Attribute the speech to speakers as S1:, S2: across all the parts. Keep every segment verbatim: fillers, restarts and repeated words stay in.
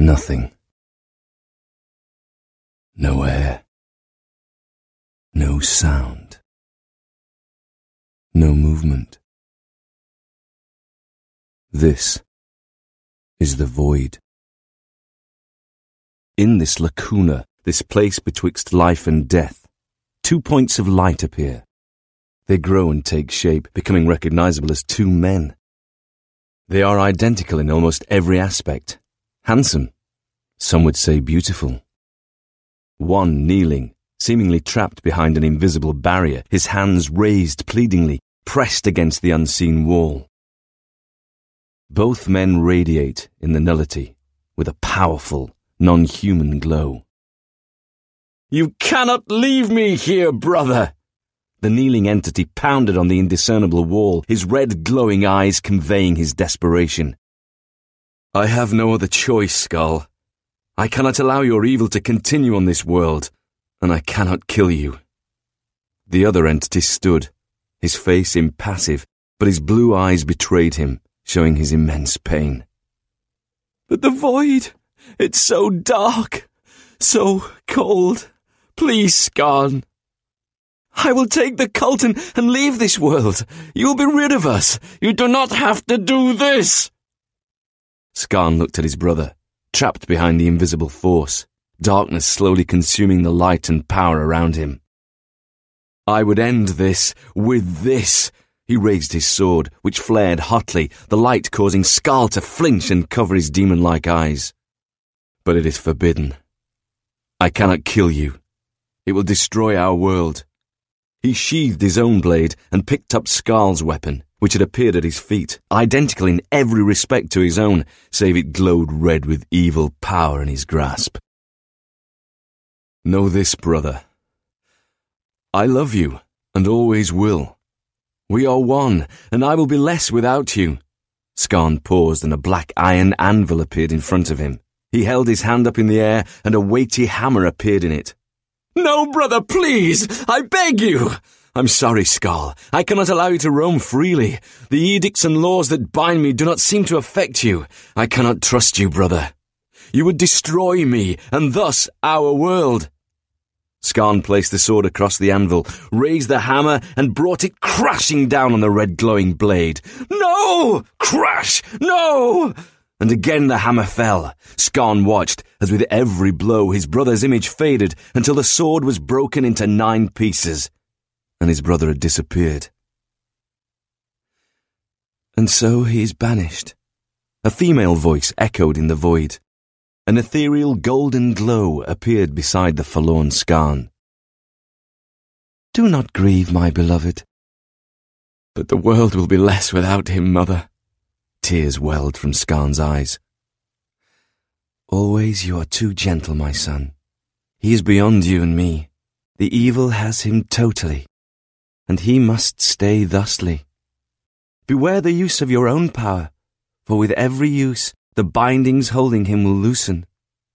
S1: Nothing. No air. No sound. No movement. This is the void. In this lacuna, this place betwixt life and death, two points of light appear. They grow and take shape, becoming recognizable as two men. They are identical in almost every aspect. Handsome. Some would say beautiful. One kneeling, seemingly trapped behind an invisible barrier, his hands raised pleadingly, pressed against the unseen wall. Both men radiate in the nullity with a powerful, non-human glow. "You cannot leave me here, brother!" The kneeling entity pounded on the indiscernible wall, his red glowing eyes conveying his desperation. "I have no other choice, Skull. I cannot allow your evil to continue on this world, and I cannot kill you." The other entity stood, his face impassive, but his blue eyes betrayed him, showing his immense pain. "But the void, it's so dark, so cold. Please, Skarn. I will take the Colton and leave this world. You will be rid of us. You do not have to do this." Skarn looked at his brother, trapped behind the invisible force, darkness slowly consuming the light and power around him. "I would end this with this." He raised his sword, which flared hotly, the light causing Skarl to flinch and cover his demon-like eyes. "But it is forbidden. I cannot kill you. It will destroy our world." He sheathed his own blade and picked up Skarl's weapon, which had appeared at his feet, identical in every respect to his own, save it glowed red with evil power in his grasp. "Know this, brother. I love you, and always will. We are one, and I will be less without you." Skarn paused, and a black iron anvil appeared in front of him. He held his hand up in the air, and a weighty hammer appeared in it. "No, brother, please! I beg you!" "I'm sorry, Skarl. I cannot allow you to roam freely. The edicts and laws that bind me do not seem to affect you. I cannot trust you, brother. You would destroy me, and thus our world." Skarn placed the sword across the anvil, raised the hammer, and brought it crashing down on the red glowing blade. "No! Crash! No!" And again the hammer fell. Skarn watched as with every blow his brother's image faded until the sword was broken into nine pieces, and his brother had disappeared. "And so he is banished." A female voice echoed in the void. An ethereal golden glow appeared beside the forlorn Skarn. "Do not grieve, my beloved." "But the world will be less without him, mother." Tears welled from Skarn's eyes. "Always you are too gentle, my son. He is beyond you and me. The evil has him totally, and he must stay thusly. Beware the use of your own power, for with every use the bindings holding him will loosen."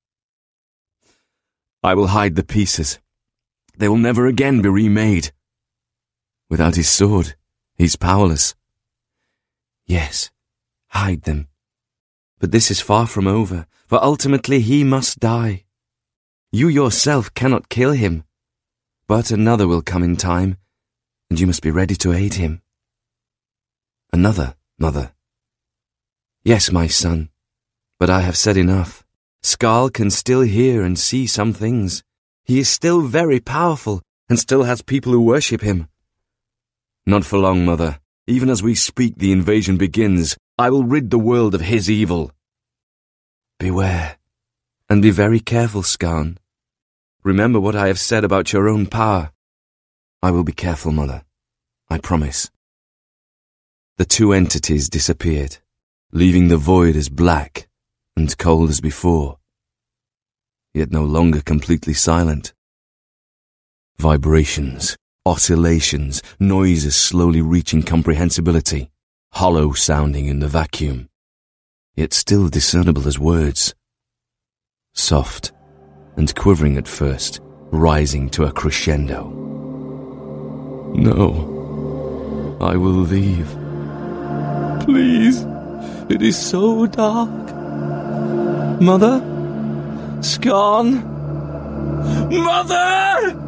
S1: "I will hide the pieces. They will never again be remade. Without his sword, he's powerless." "Yes. Hide them. But this is far from over, for ultimately he must die. You yourself cannot kill him, but another will come in time, and you must be ready to aid him." "Another, mother?" "Yes, my son, but I have said enough. Skarl can still hear and see some things. He is still very powerful, and still has people who worship him." "Not for long, mother. Even as we speak, the invasion begins. I will rid the world of his evil." "Beware, and be very careful, Skarn. Remember what I have said about your own power." "I will be careful, mother. I promise." The two entities disappeared, leaving the void as black and cold as before, yet no longer completely silent. Vibrations, oscillations, noises slowly reaching comprehensibility, hollow sounding in the vacuum, yet still discernible as words. Soft and quivering at first, rising to a crescendo. "No, I will leave. Please, it is so dark. Mother?" Scorn? Mother!